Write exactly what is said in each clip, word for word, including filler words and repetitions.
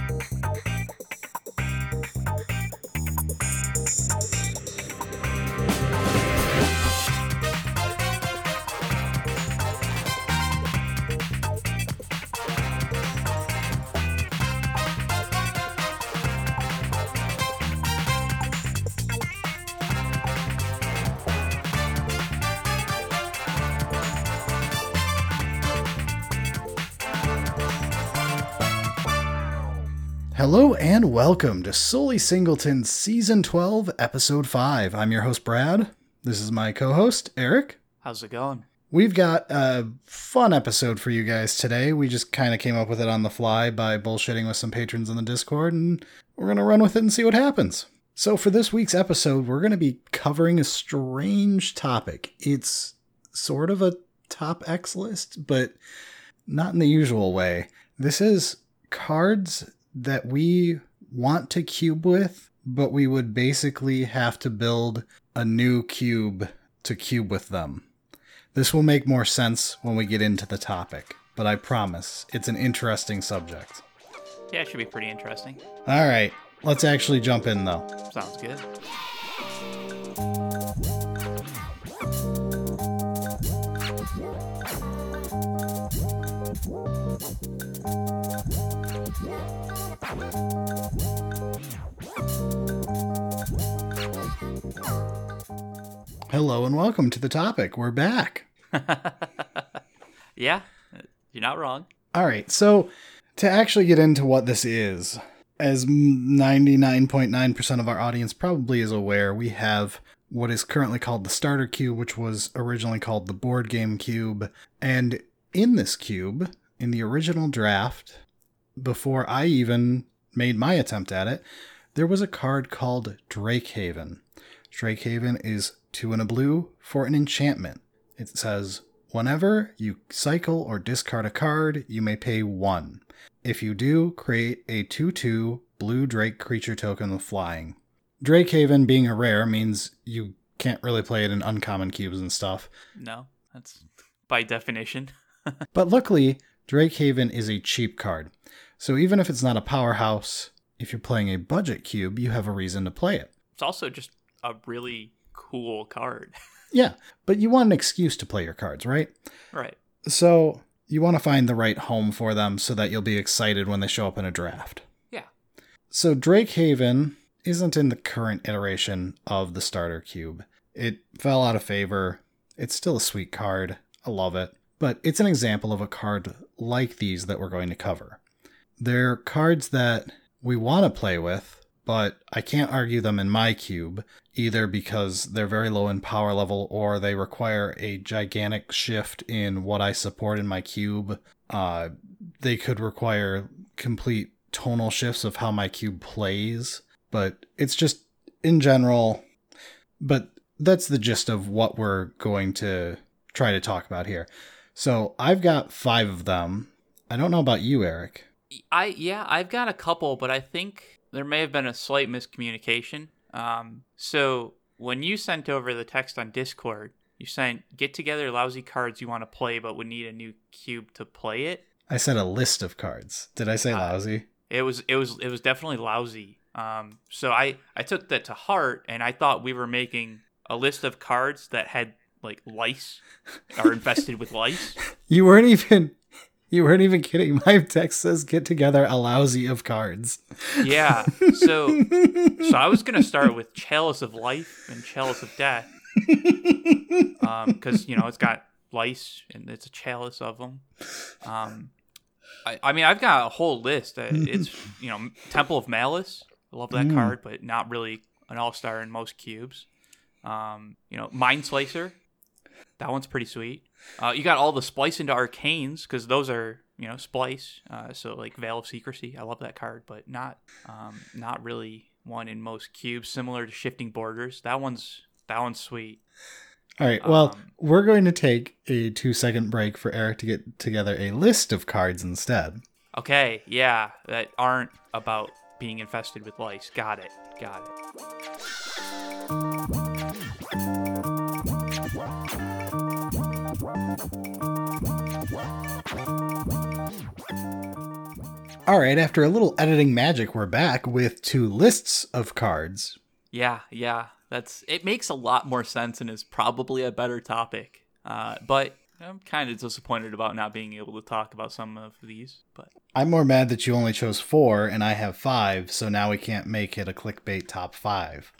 Hello and welcome to Sully Singleton Season twelve, Episode five. I'm your host, Brad. This is my co-host, Eric. How's it going? We've got a fun episode for you guys today. We just kind of came up with it on the fly by bullshitting with some patrons in the Discord, and we're going to run with it and see what happens. So for this week's episode, we're going to be covering a strange topic. It's sort of a top X list, but not in the usual way. This is cards that we want to cube with, but we would basically have to build a new cube to cube with them. This will make more sense when we get into the topic, but I promise it's an interesting subject. Yeah, it should be pretty interesting. All right, let's actually jump in though. Sounds good. Hello and welcome to the topic. We're back. Yeah, you're not wrong. All right, so to actually get into what this is, as ninety-nine point nine percent of our audience probably is aware, we have what is currently called the Starter Cube, which was originally called the Board Game Cube. And in this cube, in the original draft, before I even made my attempt at it, there was a card called Drakehaven. Drakehaven is two and a blue for an enchantment. It says, whenever you cycle or discard a card, you may pay one. If you do, create a two two blue Drake creature token with flying. Drakehaven being a rare means you can't really play it in uncommon cubes and stuff. No, that's by definition. But luckily, Drakehaven is a cheap card. So even if it's not a powerhouse, if you're playing a budget cube, you have a reason to play it. It's also just a really cool card. Yeah, but you want an excuse to play your cards, right? Right. So you want to find the right home for them so that you'll be excited when they show up in a draft. Yeah. So Drakehaven isn't in the current iteration of the Starter Cube. It fell out of favor. It's still a sweet card. I love it. But it's an example of a card like these that we're going to cover. They're cards that we want to play with, but I can't argue them in my cube, either because they're very low in power level or they require a gigantic shift in what I support in my cube. Uh, they could require complete tonal shifts of how my cube plays, but it's just in general. But that's the gist of what we're going to try to talk about here. So I've got five of them. I don't know about you, Eric. I yeah, I've got a couple, but I think there may have been a slight miscommunication. Um, so when you sent over the text on Discord, you sent get together lousy cards you want to play, but would need a new cube to play it. I said a list of cards. Did I say uh, lousy? It was it was it was definitely lousy. Um, so I I took that to heart, and I thought we were making a list of cards that had like lice, are infested with lice. You weren't even. You weren't even kidding. My text says get together a lousy of cards. Yeah. So so I was going to start with Chalice of Life and Chalice of Death. Um, because, you know, it's got lice and it's a chalice of them. Um, I, I mean, I've got a whole list. It's, you know, Temple of Malice. I love that mm. card, but not really an all-star in most cubes. Um, you know, Mind Slicer. That one's pretty sweet. Uh, you got all the Splice into Arcanes, because those are, you know, Splice. Uh, so, like, Veil of Secrecy. I love that card, but not um, not really one in most cubes, similar to Shifting Borders. That one's that one's sweet. All right, well, um, we're going to take a two-second break for Eric to get together a list of cards instead. Okay, yeah, that aren't about being infested with lice. Got it, got it. All right, after a little editing magic, we're back with two lists of cards. Yeah, yeah. That's it makes a lot more sense and is probably a better topic. Uh, but I'm kind of disappointed about not being able to talk about some of these. But I'm more mad that you only chose four and I have five, so now we can't make it a clickbait top five.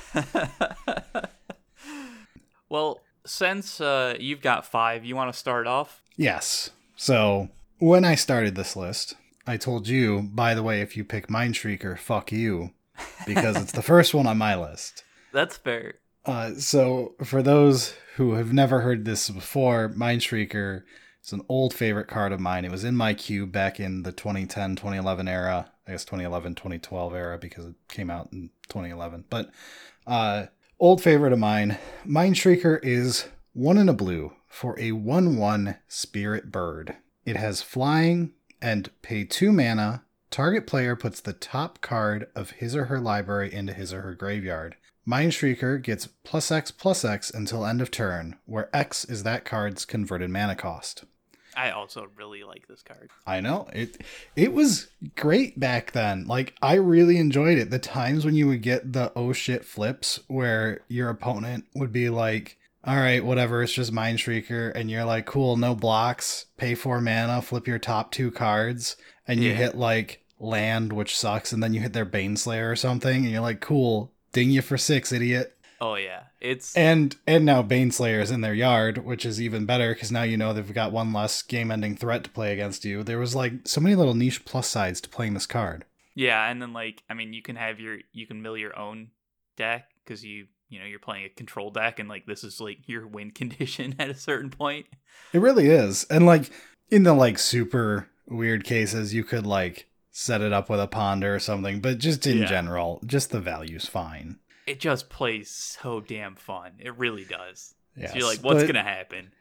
Well, since uh, you've got five, you want to start off? Yes. So when I started this list, I told you, by the way, if you pick Mindstreaker, fuck you, because it's the first one on my list. That's fair. Uh, so for those who have never heard this before, Mindstreaker is an old favorite card of mine. It was in my cube back in the twenty ten, twenty eleven era. I guess twenty eleven, twenty twelve era because it came out in twenty eleven. But uh, old favorite of mine. Mindstreaker is one in a blue for a one one spirit bird. It has flying and pay two mana. Target player puts the top card of his or her library into his or her graveyard. Mindstreaker gets plus X plus X until end of turn, where X is that card's converted mana cost. I also really like this card. I know. It it was great back then. Like, I really enjoyed it. The times when you would get the oh shit flips where your opponent would be like, all right, whatever, it's just Mindstreaker, and you're like, cool, no blocks, pay four mana, flip your top two cards, and you Yeah. hit like land, which sucks, and then you hit their Baneslayer or something, and you're like, cool, ding you for six, idiot. Oh yeah, it's And and now Baneslayer is in their yard, which is even better because now you know they've got one less game-ending threat to play against you. There was like so many little niche plus sides to playing this card. yeah, and then like I mean, you can have your you can mill your own deck because you you know you're playing a control deck, and like this is like your win condition at a certain point. It really is. And like in the like super weird cases, you could like set it up with a ponder or something, but just in Yeah. general, just the value's fine. It just plays so damn fun. It really does. Yes, So you're like, what's but, gonna happen?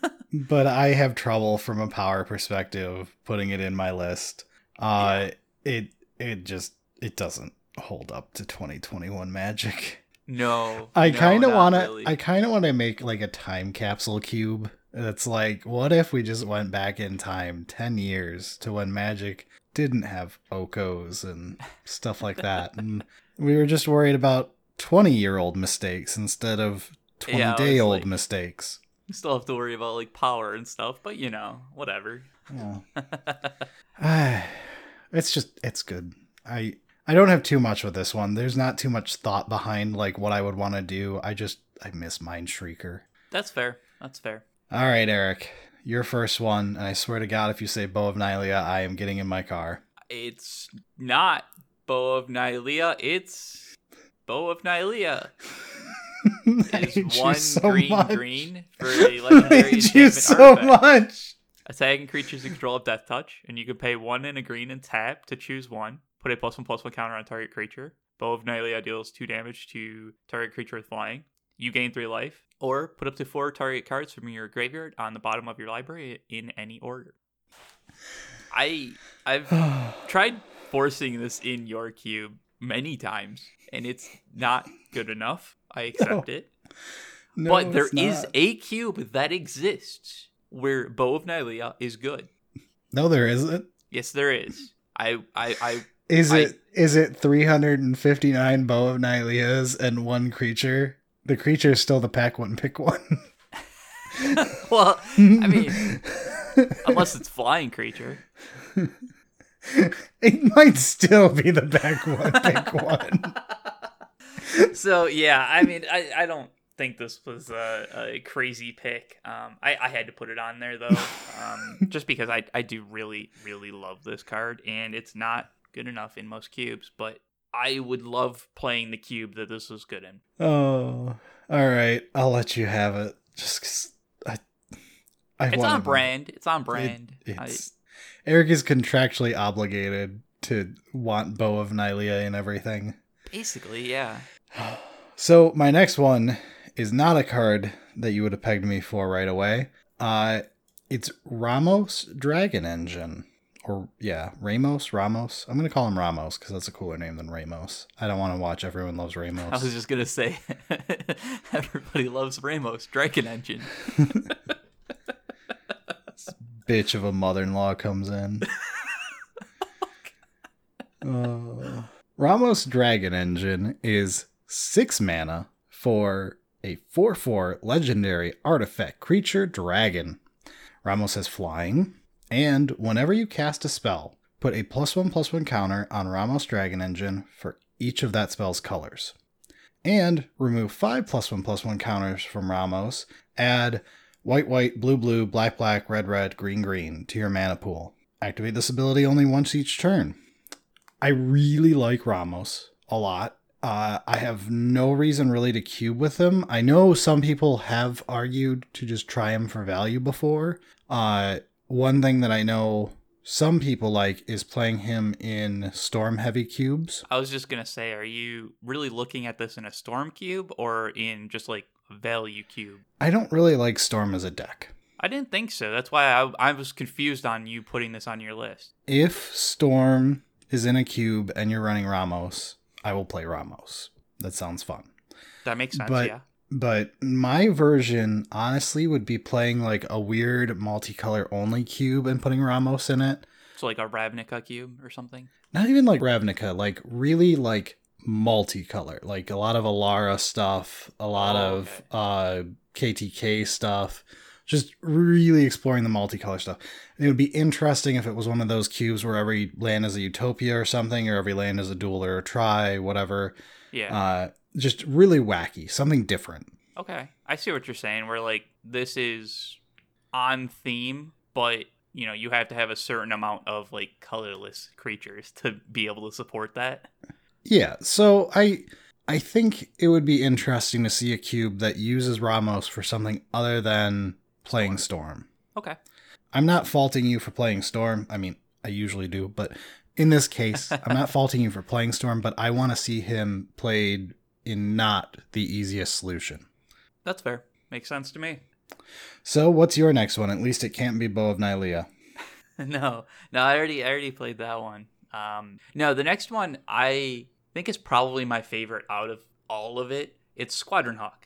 but I have trouble from a power perspective putting it in my list. Uh, it it just it doesn't hold up to twenty twenty-one Magic. No, I no, kind of not want to. really. I kind of want to make like a time capsule cube. That's like, what if we just went back in time ten years to when Magic didn't have Okos and stuff like that, and we were just worried about twenty-year-old mistakes instead of Yeah, I was twenty-day-old like- mistakes. You still have to worry about like power and stuff, but you know, whatever. Yeah. It's just, it's good. I I don't have too much with this one. There's not too much thought behind like what I would want to do. I just, I miss Mindstreaker. That's fair. That's fair. All right, Eric, your first one. And I swear to God, if you say Bow of Nylea, I am getting in my car. It's not Bow of Nylea. It's Bow of Nylea. I It hate is you one so green much. green for a I legendary hate you enchantment so artifact. much. Attacking creatures you control of Death Touch, and you can pay one and a green and tap to choose one. Put a plus one plus one counter on target creature. Bow of Nylea deals two damage to target creature with flying. You gain three life. Or put up to four target cards from your graveyard on the bottom of your library in any order. I I've tried forcing this in your cube many times, and it's not good enough. I accept No. it. No, but there it's is not. a cube that exists where Bow of Nylea is good. No, there isn't. Yes, there is. I, I, I. Is I- it is it three hundred fifty-nine Bow of Nyleas and one creature? The creature is still the pack one pick one. Well, I mean, unless it's flying creature. It might still be the back one pick one. So yeah, I mean, I, I don't think this was a, a crazy pick. Um, I, I had to put it on there though, um, just because I, I do really really love this card, and it's not good enough in most cubes, but I would love playing the cube that this was good in. Oh, all right. I'll let you have it. Just 'cause I, I It's wanted on one. brand. It's on brand. It- I, it's, Eric is contractually obligated to want Bow of Nylea and everything. basically, yeah. So my next one is not a card that you would have pegged me for right away. Uh, it's Ramos Dragon Engine. Or, yeah, Ramos, Ramos. I'm going to call him Ramos because that's a cooler name than Ramos. I don't want to watch Everyone Loves Ramos. I was just gonna say, everybody loves Ramos Dragon Engine. Bitch of a mother-in-law comes in. Uh, Ramos Dragon Engine is six mana for a four four legendary artifact creature dragon. Ramos has flying, and whenever you cast a spell, put a plus one plus one counter on Ramos Dragon Engine for each of that spell's colors. And remove five plus one plus one counters from Ramos. Add white white, blue blue, black black, red red, green green to your mana pool. Activate this ability only once each turn. I really like Ramos a lot. Uh, I have no reason really to cube with him. I know some people have argued to just try him for value before. Uh, one thing that I know some people like is playing him in storm heavy cubes. I was just going to say, are you really looking at this in a storm cube or in just like a value cube? I don't really like storm as a deck. I didn't think so. That's why I, I was confused on you putting this on your list. If storm is in a cube and you're running Ramos, I will play Ramos. That sounds fun. That makes sense, but, yeah. But my version, honestly, would be playing like a weird multicolor only cube and putting Ramos in it. So like a Ravnica cube or something? Not even like Ravnica, like really like multicolor. Like a lot of Alara stuff, a lot oh, of okay. uh, K T K stuff. Just really exploring the multicolor stuff. And it would be interesting if it was one of those cubes where every land is a Utopia or something, or every land is a dual or a tri, whatever. Yeah. Uh, just really wacky, something different. Okay. I see what you're saying, where like this is on theme, but you know, you have to have a certain amount of like colorless creatures to be able to support that. Yeah. So I I think it would be interesting to see a cube that uses Ramos for something other than playing Storm. Okay. I'm not faulting you for playing Storm. I mean, I usually do, but in this case, I'm not faulting you for playing Storm, but I want to see him played in not the easiest solution. That's fair. Makes sense to me. So what's your next one? At least it can't be Bow of Nylea. no, no, I already, I already played that one. Um, no, the next one I think is probably my favorite out of all of it. It's Squadron Hawk.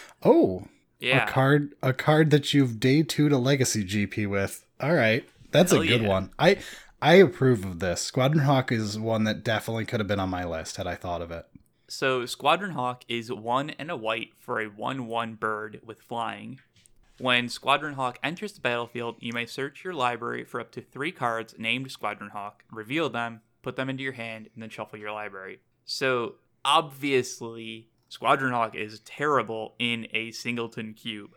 Oh, yeah, a card, a card that you've day two to Legacy G P with. All right, that's Hell a good yeah. one. I I approve of this. Squadron Hawk is one that definitely could have been on my list had I thought of it. So Squadron Hawk is one and a white for a one one bird with flying. When Squadron Hawk enters the battlefield, you may search your library for up to three cards named Squadron Hawk, reveal them, put them into your hand, and then shuffle your library. So obviously, Squadron Hawk is terrible in a singleton cube.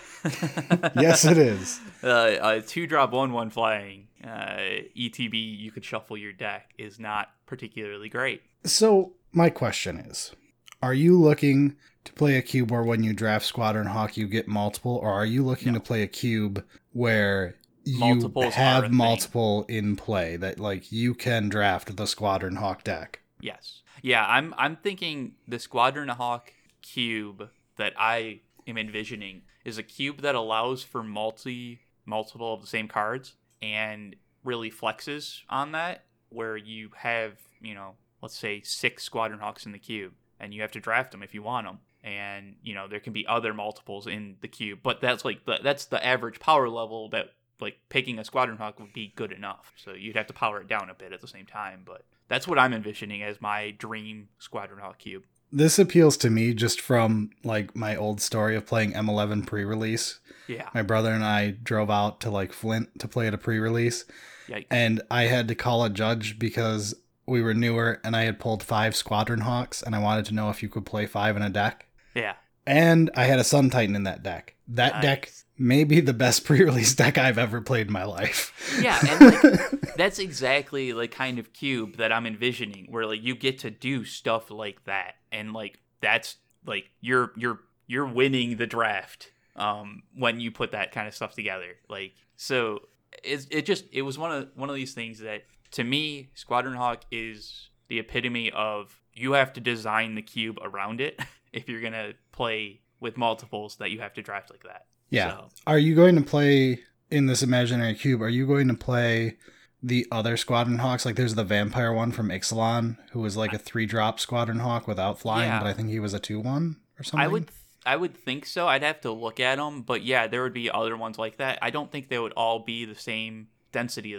Yes, it is. Uh, a two-drop one one flying uh, E T B, you could shuffle your deck, is not particularly great. So my question is, are you looking to play a cube where when you draft Squadron Hawk you get multiple, or are you looking No. to play a cube where you Multiples are a have thing. multiple in play, that like you can draft the Squadron Hawk deck? Yes. Yeah, I'm I'm thinking the Squadron Hawk cube that I am envisioning is a cube that allows for multi multiple of the same cards and really flexes on that, where you have, you know, let's say six Squadron Hawks in the cube and you have to draft them if you want them. And, you know, there can be other multiples in the cube, but that's like the, that's the average power level that like picking a Squadron Hawk would be good enough. So you'd have to power it down a bit at the same time, but that's what I'm envisioning as my dream Squadron Hawk cube. This appeals to me just from like my old story of playing M eleven pre-release. Yeah. My brother and I drove out to like Flint to play at a pre-release. Yikes. And I had to call a judge because we were newer and I had pulled five Squadron Hawks and I wanted to know if you could play five in a deck. Yeah. And I had a Sun Titan in that deck. That Nice. deck may be the best pre-release deck I've ever played in my life. Yeah, and like that's exactly like kind of cube that I'm envisioning, where like you get to do stuff like that, and like that's like you're you're you're winning the draft um when you put that kind of stuff together. Like so it it just it was one of one of these things that to me Squadron Hawk is the epitome of you have to design the cube around it if you're gonna play with multiples that you have to draft like that. Yeah. So, Are you going to play in this imaginary cube? Are you going to play the other Squadron Hawks? Like there's the vampire one from Ixalan who was like a three drop Squadron Hawk without flying, Yeah. but I think he was a two one or something. I would I would think so. I'd have to look at them, but yeah, there would be other ones like that. I don't think they would all be the same density though.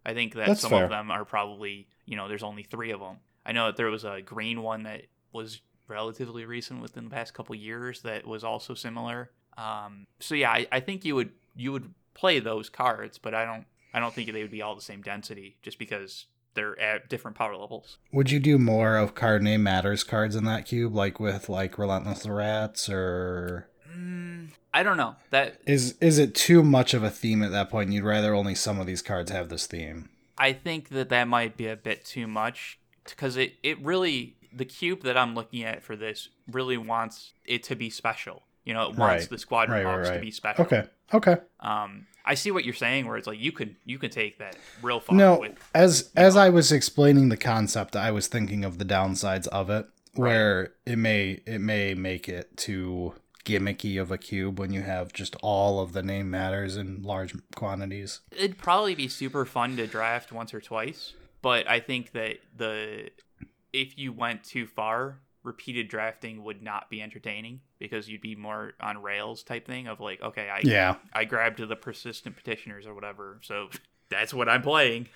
I think that That's some fair. of them are probably, you know, there's only three of them. I know that there was a green one that was relatively recent within the past couple years that was also similar. Um, so yeah, I, I think you would you would play those cards, but I don't I don't think they would be all the same density just because they're at different power levels. Would you do more of card name matters cards in that cube, like with like Relentless Rats, or Mm, I don't know. That is is it too much of a theme at that point? You'd rather only some of these cards have this theme. I think that that might be a bit too much because it, it really, the cube that I'm looking at for this really wants it to be special. You know, it wants Right. the Squadron Right, right, Hawks right. to be special. Okay. Okay. Um, I see what you're saying where it's like you could you could take that real far. No, with, as as I was explaining the concept, I was thinking of the downsides of it, where it may it may make it too gimmicky of a cube when you have just all of the name matters in large quantities. It'd probably be super fun to draft once or twice, but I think that the if you went too far, repeated drafting would not be entertaining because you'd be more on rails type thing of like, okay, I Yeah. I grabbed the persistent petitioners or whatever, so that's what I'm playing.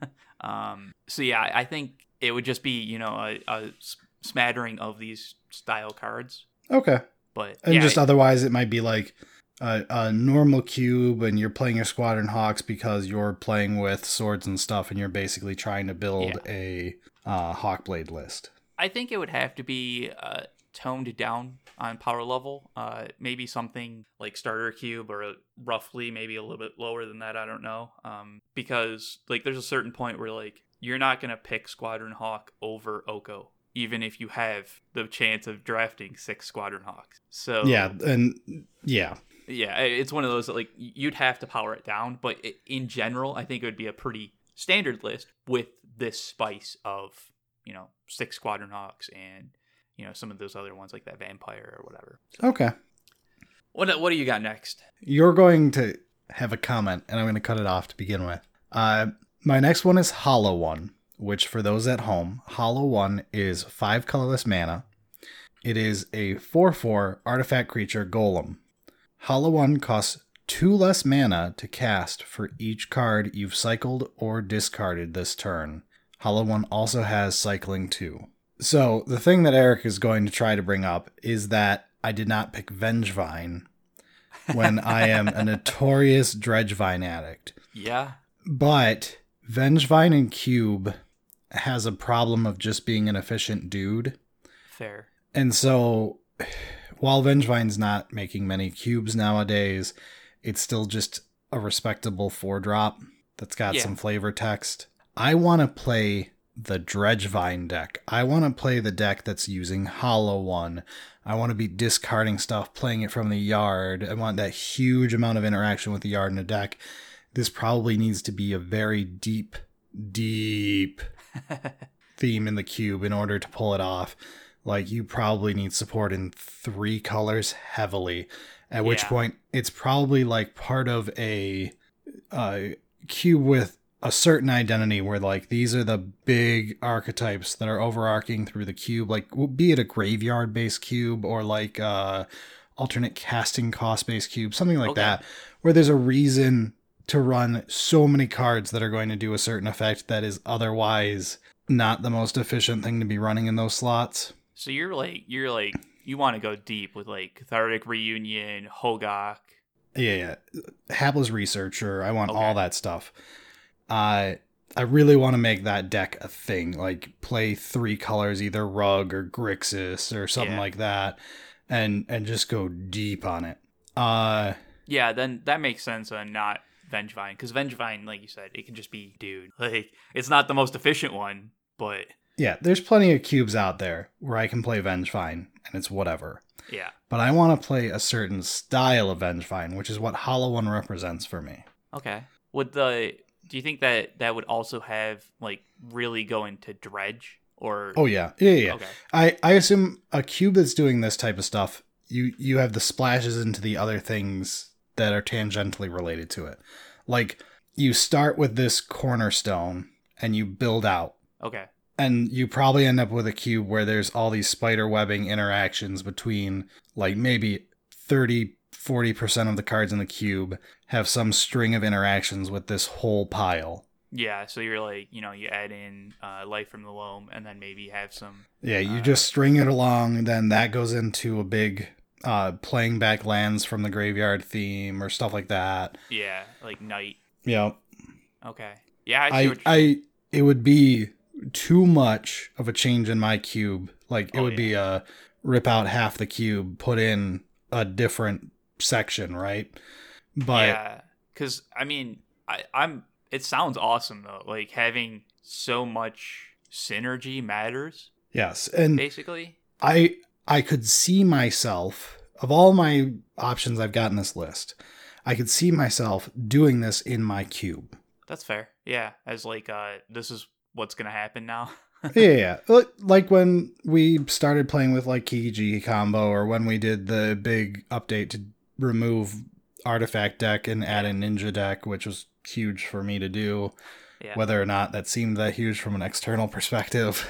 um, so yeah, I think it would just be, you know, a, a smattering of these style cards, Okay. but And yeah, just I- otherwise, it might be like a, a normal cube, and you're playing your Squadron Hawks because you're playing with swords and stuff, and you're basically trying to build a uh, Hawkblade list. I think it would have to be uh, toned down on power level. Uh, maybe something like starter cube or roughly maybe a little bit lower than that. I don't know. Um, because like there's a certain point where like you're not going to pick Squadron Hawk over Oko, even if you have the chance of drafting six Squadron Hawks. So Yeah, and yeah. yeah, it's one of those that like you'd have to power it down. But it, in general, I think it would be a pretty standard list with this spice of, you know, six Squadron Hawks and, you know, some of those other ones like that Vampire or whatever. So, Okay. what what do you got next? You're going to have a comment, and I'm going to cut it off to begin with. Uh, my next one is Hollow One, which for those at home, Hollow One is five colorless mana. It is a four four artifact creature golem. Hollow One costs two less mana to cast for each card you've cycled or discarded this turn. Hollow One also has cycling too. So the thing that Eric is going to try to bring up is that I did not pick Vengevine when I am a notorious Dredgevine addict. Yeah. But Vengevine in Cube has a problem of just being an efficient dude. Fair. And so while Vengevine's not making many cubes nowadays, it's still just a respectable four drop that's got Yeah. some flavor text. I want to play the Dredgevine deck. I want to play the deck that's using Hollow One. I want to be discarding stuff, playing it from the yard. I want that huge amount of interaction with the yard in a deck. This probably needs to be a very deep, deep theme in the cube in order to pull it off. Like, you probably need support in three colors heavily, at which Yeah. point it's probably like part of a uh, cube with a certain identity where like these are the big archetypes that are overarching through the cube, like be it a graveyard based cube or like uh alternate casting cost based cube, something like Okay. that, where there's a reason to run so many cards that are going to do a certain effect that is otherwise not the most efficient thing to be running in those slots. So you're like you're like you want to go deep with like Cathartic Reunion, Hogak. Yeah, yeah. Hapless Researcher, I want Okay. all that stuff. Uh, I really want to make that deck a thing, like play three colors, either Rug or Grixis or something Yeah. like that, and and just go deep on it. Uh, Yeah, then that makes sense on not Vengevine, because Vengevine, like you said, it can just be dude. Like it's not the most efficient one, but yeah, there's plenty of cubes out there where I can play Vengevine, and it's whatever. yeah. But I want to play a certain style of Vengevine, which is what Hollow One represents for me. Okay. Would the do you think that that would also have like really go into dredge or? Oh yeah, yeah, yeah. Okay. I, I assume a cube that's doing this type of stuff, you you have the splashes into the other things that are tangentially related to it. Like, you start with this cornerstone and you build out. Okay. And you probably end up with a cube where there's all these spider webbing interactions between, like, maybe thirty, forty percent of the cards in the cube have some string of interactions with this whole pile. Yeah, so you're like, you know, you add in uh, Life from the Loam, and then maybe have some. Yeah, you uh, just string it along, and then that goes into a big uh, playing back lands from the graveyard theme or stuff like that. Yeah, like Night. Yeah. Okay. Yeah, I see I, what you're I, it would be too much of a change in my cube. Like, it Oh, would yeah. be a rip out half the cube, put in a different section, right? But Yeah, because I mean, I, I'm. It sounds awesome though. Like having so much synergy matters. yes, and Basically. I I could see myself, of all my options I've got in this list, I could see myself doing this in my cube. That's fair. Yeah, as like, uh, this is what's gonna happen now. yeah, yeah, yeah. Like when we started playing with like Kiji combo, or when we did the big update to remove artifact deck and add in ninja deck, which was huge for me to do. Yeah. Whether or not that seemed that huge from an external perspective.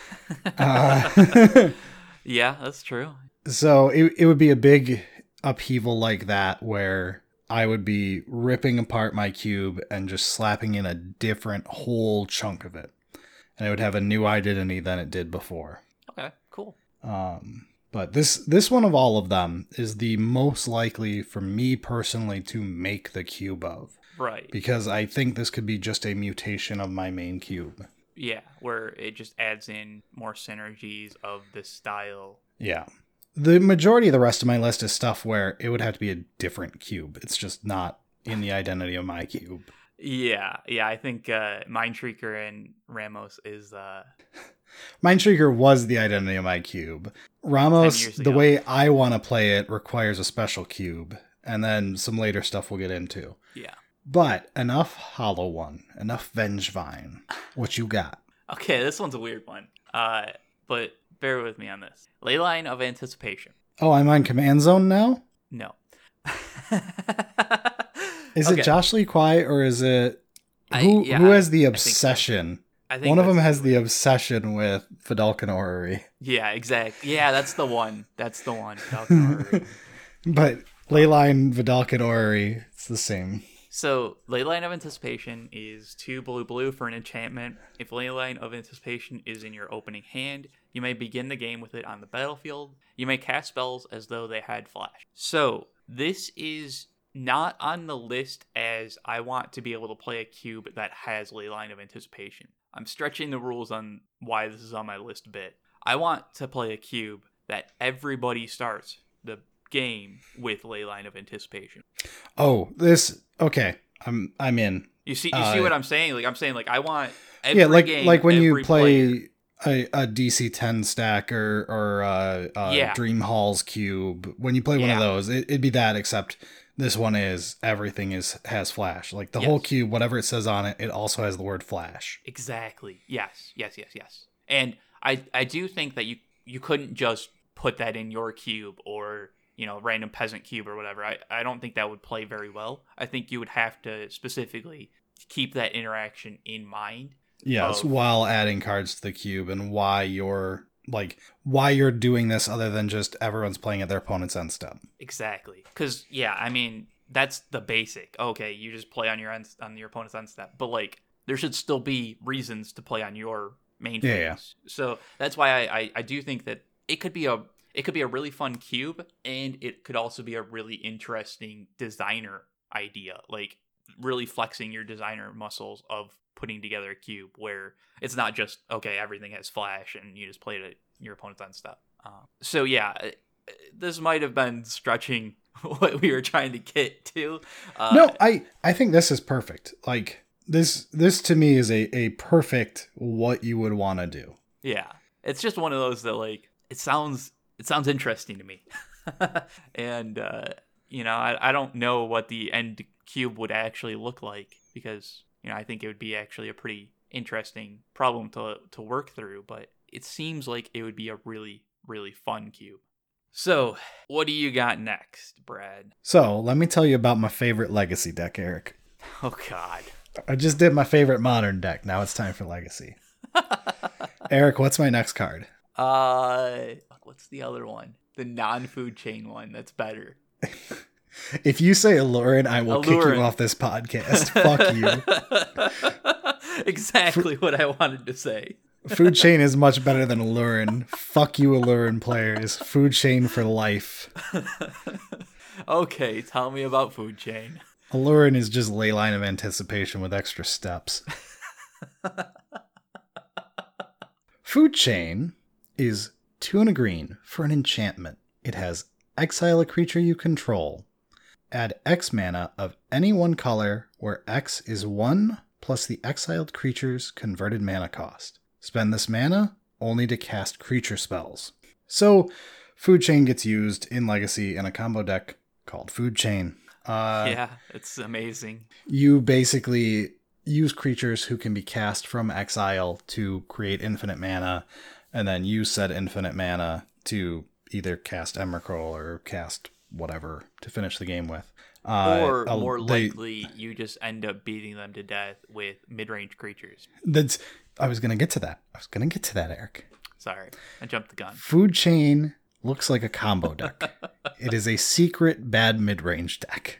uh, Yeah, that's true. so it it would be a big upheaval like that where I would be ripping apart my cube and just slapping in a different whole chunk of it. And it would have a new identity than it did before. Okay, cool. Um, but this this one of all of them is the most likely for me personally to make the cube of. Right. Because I think this could be just a mutation of my main cube. Yeah, where it just adds in more synergies of this style. Yeah. The majority of the rest of my list is stuff where it would have to be a different cube. It's just not in the identity of my cube. Yeah, yeah, I think uh, Mindshreaker and Ramos is... Uh... Mindshreaker was the identity of my cube. Ramos, the way I want to play it, requires a special cube. And then some later stuff we'll get into. Yeah. But enough Hollow One, enough Vengevine. What you got? Okay, this one's a weird one. Uh, but bear with me on this. Leyline of Anticipation. Oh, I'm on Command Zone now? No. Is Okay. it Josh Lee Kwai, or is it who? I- yeah, who I- has the I think so. obsession? I think One of them that's- has the obsession with Vidalcan Orrery. Yeah, exactly. Yeah, that's the one. That's the one. Falcon But Leyline, Vidalcan Orrery, it's the same. So, Leyline of Anticipation is two blue blue for an enchantment. If Leyline of Anticipation is in your opening hand, you may begin the game with it on the battlefield. You may cast spells as though they had flash. So, this is not on the list as I want to be able to play a cube that has Leyline of Anticipation. I'm stretching the rules on why this is on my list a bit. I want to play a cube that everybody starts the game with Leyline of Anticipation. Oh, this okay. I'm I'm in. You see, you Uh, see what I'm saying? Like I'm saying, like I want every yeah, like game, like when you every play player- a, a D C ten stack or or uh, uh, Yeah. Dream Hall's cube. When you play one of Yeah. those, it, it'd be that. Except this one is everything is has flash. Like the whole Yes. cube, whatever it says on it, it also has the word flash. Exactly. Yes. Yes. Yes. Yes. And I I do think that you you couldn't just put that in your cube or you know random peasant cube or whatever. I I don't think that would play very well. I think you would have to specifically keep that interaction in mind. Yes, Of- while adding cards to the cube, and why you're like why you're doing this other than just everyone's playing at their opponent's end step. Exactly. Because yeah, I mean that's the basic. Okay, you just play on your end on your opponent's end step, but like there should still be reasons to play on your main phase. Yeah, yeah. So that's why I, I I do think that it could be a it could be a really fun cube, and it could also be a really interesting designer idea, like really flexing your designer muscles of putting together a cube where it's not just okay everything has flash and you just play it at your opponent's end step. Uh, so yeah, this might have been stretching what we were trying to get to. Uh, No, I I think this is perfect. Like this this to me is a a perfect what you would want to do. Yeah, it's just one of those that like it sounds it sounds interesting to me, and uh, you know I I don't know what the end cube would actually look like because you know I think it would be actually a pretty interesting problem to to work through, but it seems like it would be a really really fun cube. So, what do you got next, Brad? So let me tell you about my favorite legacy deck, Eric. Oh God. I just did my favorite modern deck. Now it's time for legacy. Eric, what's my next card? Uh, what's the other one? The non-food chain one. That's better. If you say Allurin, I will kick Allurin. you off this podcast. Fuck you. Exactly what I wanted to say. Food Chain is much better than Allurin. Fuck you, Allurin players. Food Chain for life. Okay, tell me about Food Chain. Allurin is just Leyline of Anticipation with extra steps. Food Chain is two and a green for an enchantment. It has exile a creature you control. Add X mana of any one color where X is one plus the exiled creature's converted mana cost. Spend this mana only to cast creature spells. So, Food Chain gets used in Legacy in a combo deck called Food Chain. Uh, yeah, it's amazing. You basically use creatures who can be cast from exile to create infinite mana, and then use said infinite mana to either cast Emrakul or cast whatever to finish the game with. Uh, or uh, more they, likely, you just end up beating them to death with mid-range creatures. That's. I was gonna get to that. I was gonna get to that, Eric. Sorry, I jumped the gun. Food Chain looks like a combo deck. It is a secret bad mid-range deck.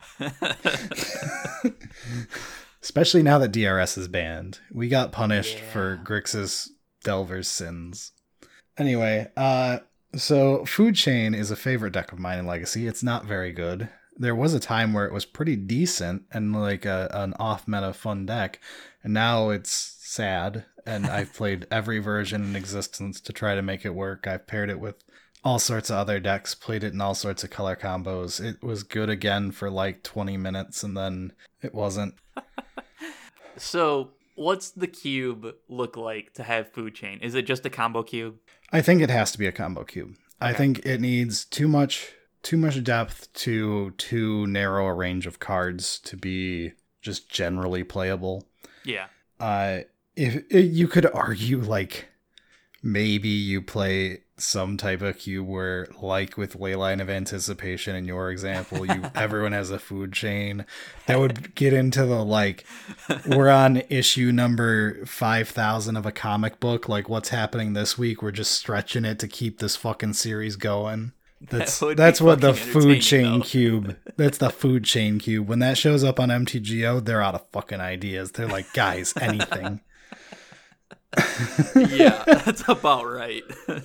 Especially now that D R S is banned. We got punished Yeah. for Grixis Delver's sins. Anyway, uh, so Food Chain is a favorite deck of mine in Legacy. It's not very good. There was a time where it was pretty decent and like a, an off-meta fun deck, and now it's sad, and I've played every version in existence to try to make it work. I've paired it with all sorts of other decks, played it in all sorts of color combos. It was good again for like twenty minutes, and then it wasn't. So, what's the cube look like to have Food Chain? Is it just a combo cube? I think it has to be a combo cube. I Okay. think it needs too much too much depth to too narrow a range of cards to be just generally playable. Yeah. Uh, if, if you could argue like maybe you play some type of cube where, like with Leyline of Anticipation in your example, you everyone has a Food Chain. That would get into the like we're on issue number five thousand of a comic book. Like what's happening this week? We're just stretching it to keep this fucking series going. That's That would be that's what the fucking Food entertaining, Chain though. cube. That's the Food Chain cube. When that shows up on M T G O, they're out of fucking ideas. They're like, guys, anything. Yeah, that's about right.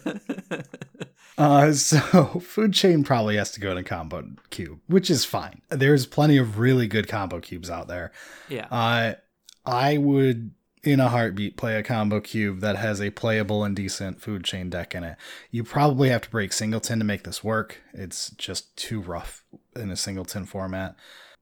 Uh, so Food Chain probably has to go to combo cube, which is fine. There's plenty of really good combo cubes out there. Yeah. Uh, I would, in a heartbeat, play a combo cube that has a playable and decent Food Chain deck in it. You probably have to break Singleton to make this work. It's just too rough in a Singleton format.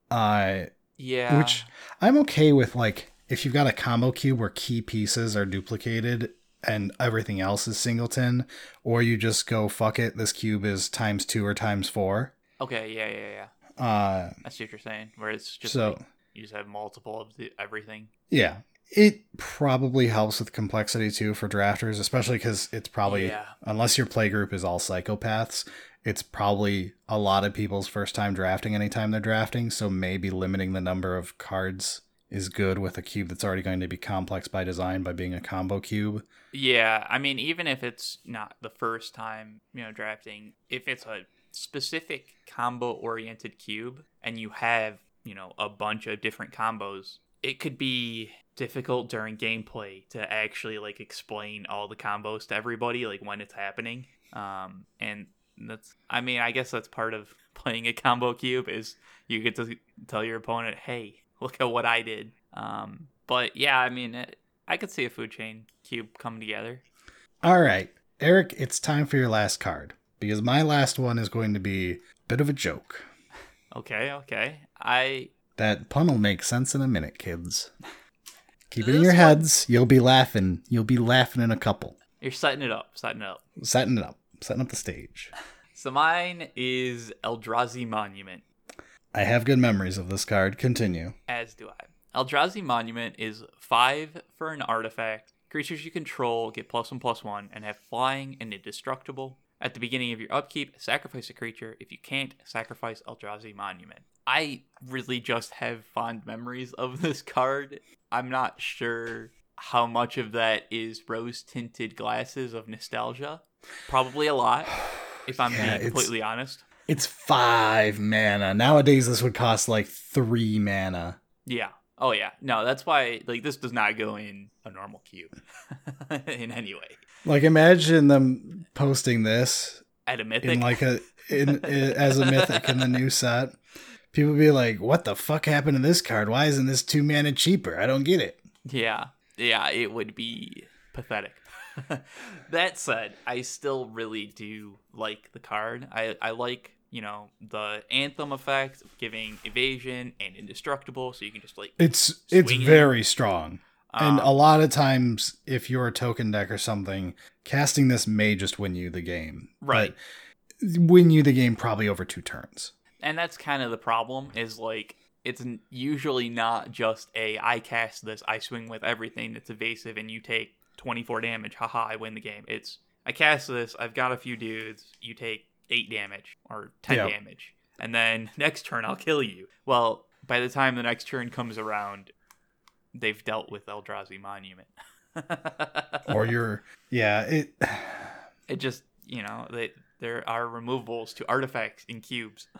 Uh, Yeah. which I'm okay with, like, if you've got a combo cube where key pieces are duplicated and everything else is Singleton, or you just go, fuck it, this cube is times two or times four. Okay, yeah, yeah, yeah. Uh, I see what you're saying. Where it's just so, like you just have multiple of the everything. yeah. It probably helps with complexity, too, for drafters, especially because it's probably, Yeah. unless your play group is all psychopaths, it's probably a lot of people's first time drafting anytime they're drafting, so maybe limiting the number of cards is good with a cube that's already going to be complex by design by being a combo cube. Yeah, I mean, even if it's not the first time, you know, drafting, if it's a specific combo-oriented cube and you have, you know, a bunch of different combos, it could be difficult during gameplay to actually, like, explain all the combos to everybody, like, when it's happening. Um, and that's, I mean, I guess that's part of playing a combo cube is you get to tell your opponent, hey, look at what I did. Um, but yeah, I mean, it, I could see a Food Chain cube coming together. All right, Eric, it's time for your last card, because my last one is going to be a bit of a joke. Okay, okay. I That pun will make sense in a minute, kids. Keep it in This your one- heads. You'll be laughing. You'll be laughing in a couple. you're setting it up, setting it up. Setting it up. Setting up the stage. So mine is Eldrazi Monument, I have good memories of this card. Continue. as do I. Eldrazi Monument is five for an artifact. Creatures you control get plus one plus one and have flying and indestructible. At the beginning of your upkeep, sacrifice a creature. If you can't, sacrifice Eldrazi Monument. I really just have fond memories of this card. I'm not sure how much of that is rose-tinted glasses of nostalgia. Probably a lot, if I'm Yeah, being it's- completely honest. It's five mana. Nowadays, this would cost like three mana. Yeah. Oh yeah, no, that's why like this does not go in a normal cube in any way. Like imagine them posting this At a mythic, in like a in, in as a mythic in the new set. People be like, "What the fuck happened to this card? Why isn't this two mana cheaper? I don't get it." yeah, yeah, it would be pathetic. That said, I still really do like the card. I I like. You know, the Anthem effect of giving evasion and indestructible, so you can just like it's it's swing very in. strong. Um, And a lot of times, if you're a token deck or something, casting this may just win you the game. Right. But win you the game probably over two turns. And that's kind of the problem, is like it's n- usually not just a I cast this, I swing with everything that's evasive, and you take twenty-four damage. Haha, I win the game. It's I cast this, I've got a few dudes, you take eight damage or ten Yep. damage, and then next turn I'll kill you. Well, by the time the next turn comes around, they've dealt with Eldrazi Monument. Or you're, yeah, it. It just, you know, they, there are removables to artifacts in cubes.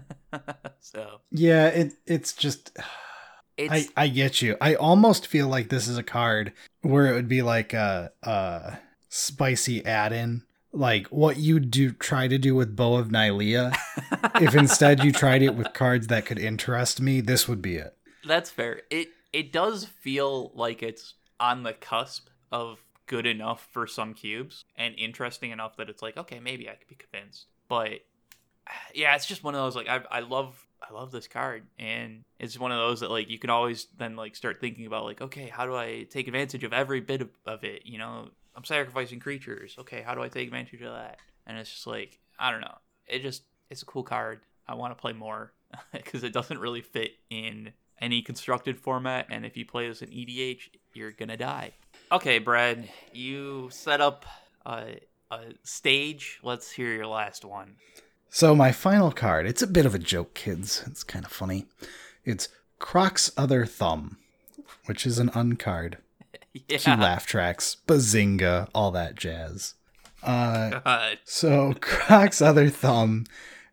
So Yeah, it it's just. it's I, I get you. I almost feel like this is a card where it would be like a, a spicy add-in. Like what you do try to do with Bow of Nylea. If instead you tried it with cards that could interest me, this would be it. that's fair. It it does feel like it's on the cusp of good enough for some cubes and interesting enough that it's like, okay, maybe I could be convinced. But yeah, it's just one of those like I I love I love this card, and it's one of those that like you can always then like start thinking about like, okay, how do I take advantage of every bit of, of it, you know? I'm sacrificing creatures. Okay, how do I take advantage of that? And it's just like, I don't know. It just, it's a cool card. I want to play more because it doesn't really fit in any constructed format. And if you play this in E D H, you're going to die. Okay, Brad, you set up a, a stage. Let's hear your last one. So my final card, it's a bit of a joke, kids. It's kind of funny. It's Croc's Other Thumb, which is an uncard. Yeah. Cue laugh tracks, bazinga, all that jazz. Uh, God. so Croc's Other Thumb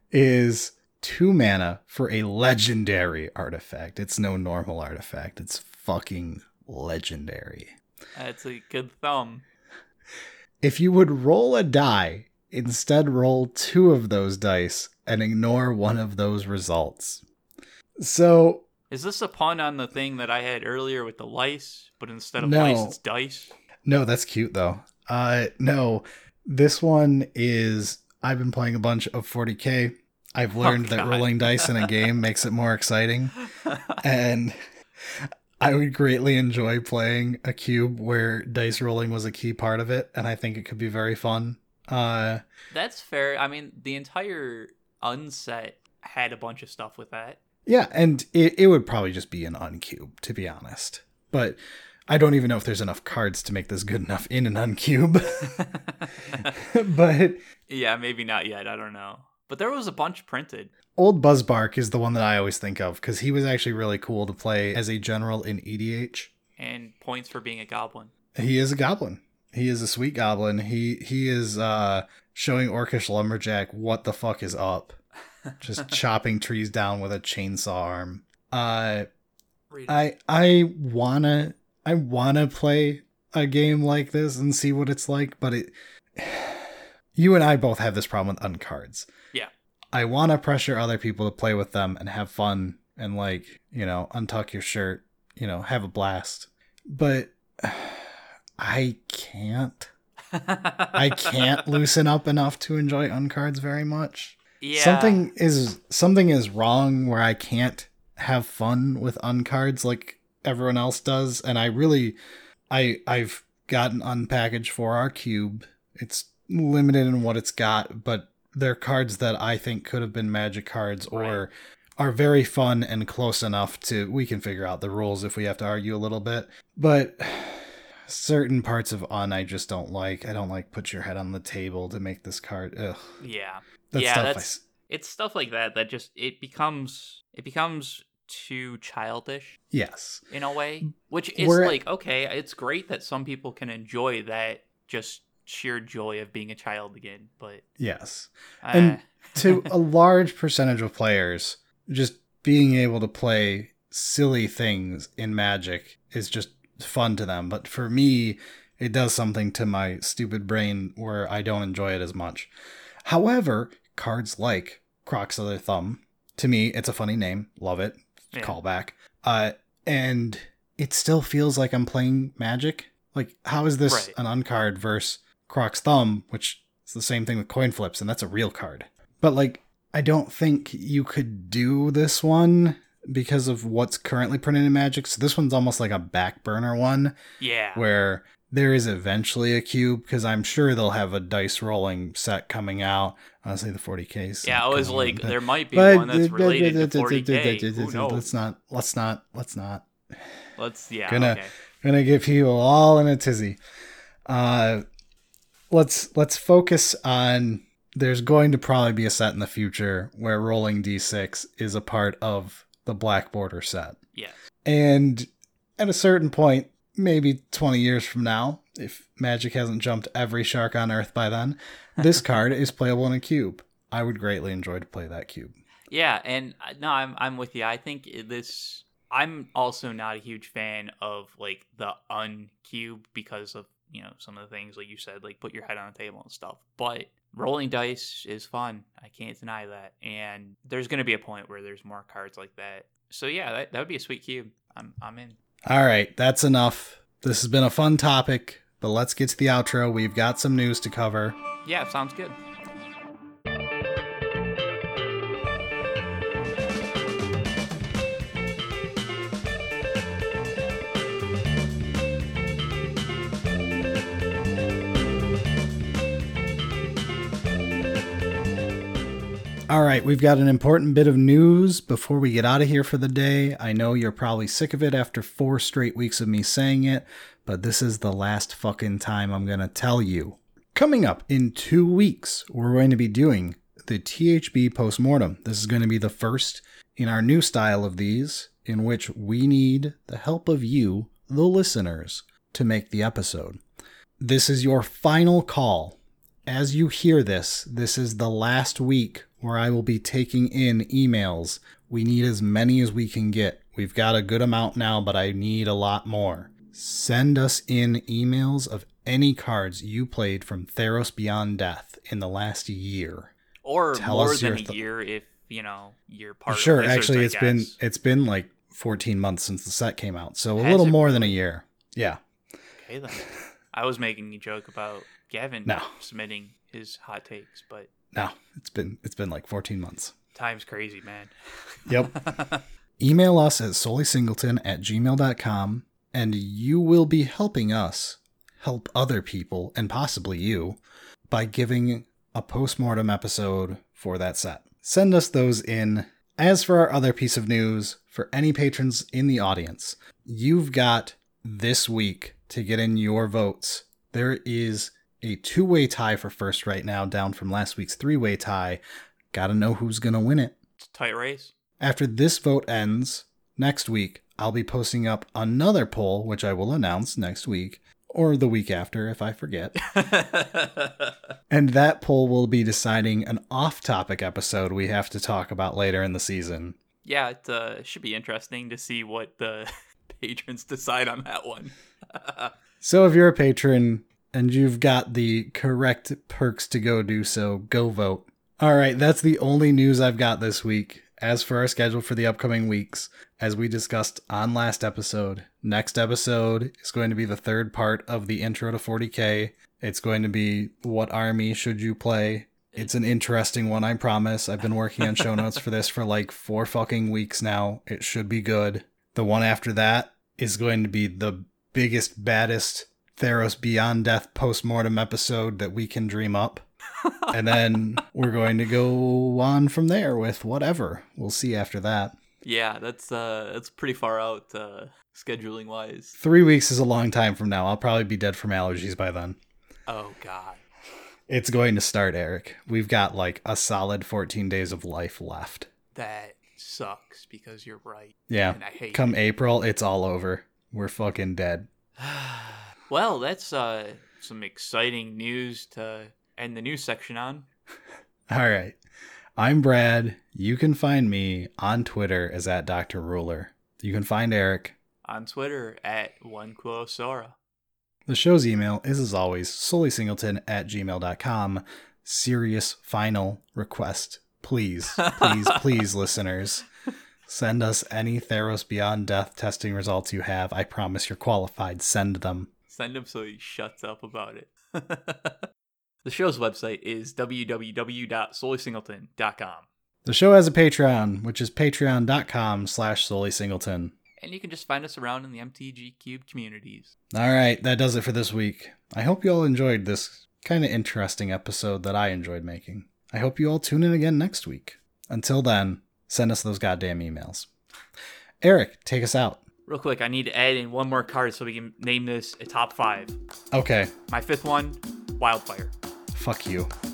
is two mana for a legendary artifact. It's no normal artifact. It's fucking legendary. That's a good thumb. If you would roll a die, instead roll two of those dice and ignore one of those results. So Is this a pun on the thing that I had earlier with the lice, but instead of No. lice, it's dice? no, that's cute though. Uh, no, this one is, I've been playing a bunch of forty K. I've learned that God. rolling dice in a game makes it more exciting. And I would greatly enjoy playing a cube where dice rolling was a key part of it. And I think it could be very fun. Uh, That's fair. I mean, the entire unset had a bunch of stuff with that. yeah, and it, it would probably just be an uncube, to be honest. But I don't even know if there's enough cards to make this good enough in an uncube. But Yeah, maybe not yet. I don't know. But there was a bunch printed. Old Buzzbark is the one that I always think of because he was actually really cool to play as a general in E D H. And points for being a goblin. He is a goblin. He is a sweet goblin. He he is uh, showing Orcish Lumberjack what the fuck is up. Just chopping trees down with a chainsaw arm. Uh, Read it. I I wanna I wanna play a game like this and see what it's like, but it. You and I both have this problem with uncards. Yeah. I want to pressure other people to play with them and have fun and, like, you know, untuck your shirt, you know, have a blast. But I can't. I can't loosen up enough to enjoy uncards very much. Yeah. Something is something is wrong where I can't have fun with uncards like everyone else does, and I really I I've got an unpackage for our cube. It's limited in what it's got, but they're cards that I think could have been Magic cards or Right. are very fun and close enough to we can figure out the rules if we have to argue a little bit. But certain parts of Un I just don't like. I don't like put your head on the table to make this card. Ugh. Yeah. That yeah, stuff I that's s- it's stuff like that that just it becomes it becomes too childish yes. in a way, which is We're- like okay, it's great that some people can enjoy that just sheer joy of being a child again, but Yes. uh, And to a large percentage of players, just being able to play silly things in Magic is just fun to them. But for me, it does something to my stupid brain where I don't enjoy it as much. However, cards like Croc's Other Thumb, to me, it's a funny name. Love it. Yeah. Callback. Uh, and it still feels like I'm playing Magic. Like, how is this Right. an uncard versus Croc's Thumb, which is the same thing with coin flips, and that's a real card. But, like, I don't think you could do this one because of what's currently printed in Magic. So this one's almost like a back burner one. Yeah. Where there is eventually a cube, because I'm sure they'll have a dice rolling set coming out. Honestly, the forty K's. Yeah, I was going like, on, but- there might be but- one that's related to forty K. Who knows? Let's not, let's not, let's not. Let's, yeah, Gonna, okay. gonna get people all in a tizzy. Uh, let's, let's focus on, there's going to probably be a set in the future where rolling D six is a part of the Black Border set. Yes. And at a certain point, maybe twenty years from now, if Magic hasn't jumped every shark on Earth by then, this card is playable in a cube. I would greatly enjoy to play that cube. Yeah, and uh, no, I'm I'm with you. I think this. I'm also not a huge fan of like the uncube because of you know some of the things like you said, like put your head on the table and stuff. But rolling dice is fun. I can't deny that. And there's going to be a point where there's more cards like that. So yeah, that, that would be a sweet cube. I'm I'm in. All right, that's enough. This has been a fun topic, but let's get to the outro. We've got some news to cover. Yeah, sounds good. All right, we've got an important bit of news before we get out of here for the day. I know you're probably sick of it after four straight weeks of me saying it, but this is the last fucking time I'm going to tell you. Coming up in two weeks, we're going to be doing the T H B Postmortem. This is going to be the first in our new style of these, in which we need the help of you, the listeners, to make the episode. This is your final call. As you hear this, this is the last week where I will be taking in emails. We need as many as we can get. We've got a good amount now, but I need a lot more. Send us in emails of any cards you played from Theros Beyond Death in the last year. Or Tell more us than your a th- year if, you know, you're part Sure, of Wizards, actually I it's been guess. it's been like fourteen months since the set came out. So a Has little it more than a year. Yeah. Okay, then. I was making a joke about Gavin No. submitting his hot takes, but No, it's been it's been like fourteen months. time's crazy, man. Yep. Email us at solysingleton at gmail dot com, and you will be helping us help other people, and possibly you, by giving a postmortem episode for that set. Send us those in. As for our other piece of news, for any patrons in the audience, you've got this week to get in your votes. There is a two-way tie for first right now, down from last week's three-way tie. Gotta know who's gonna win it. It's a tight race. After this vote ends, next week, I'll be posting up another poll, which I will announce next week, or the week after if I forget. And that poll will be deciding an off-topic episode we have to talk about later in the season. Yeah, it uh, should be interesting to see what the patrons decide on that one. So if you're a patron and you've got the correct perks to go do so, go vote. All right, that's the only news I've got this week. As for our schedule for the upcoming weeks, as we discussed on last episode, next episode is going to be the third part of the intro to forty K. It's going to be what army should you play. It's an interesting one, I promise. I've been working on show notes for this for like four fucking weeks now. It should be good. The one after that is going to be the biggest, baddest Theros Beyond Death postmortem episode that we can dream up. And then we're going to go on from there with whatever. We'll see after that. Yeah, that's uh, that's pretty far out uh, scheduling wise. Three weeks is a long time from now. I'll probably be dead from allergies by then. Oh God. It's going to start, Eric. We've got like a solid fourteen days of life left. That sucks because you're right. Yeah. And I hate Come it. April, it's all over. We're fucking dead. Well, that's uh, some exciting news to end the news section on. All right. I'm Brad. You can find me on Twitter as at Doctor Ruler. You can find Eric on Twitter at OneQuilosora. The show's email is, as always, solely-singleton at gmail dot com. Serious final request. Please, please, please, listeners, send us any Theros Beyond Death testing results you have. I promise you're qualified. Send them. Send him so he shuts up about it. The show's website is w w w dot solely singleton dot com. The show has a Patreon, which is patreon dot com slash solely singleton. And you can just find us around in the M T G Cube communities. All right, that does it for this week. I hope you all enjoyed this kind of interesting episode that I enjoyed making. I hope you all tune in again next week. Until then, send us those goddamn emails. Eric, take us out. Real quick, I need to add in one more card so we can name this a top five. Okay. My fifth one, Wildfire. Fuck you.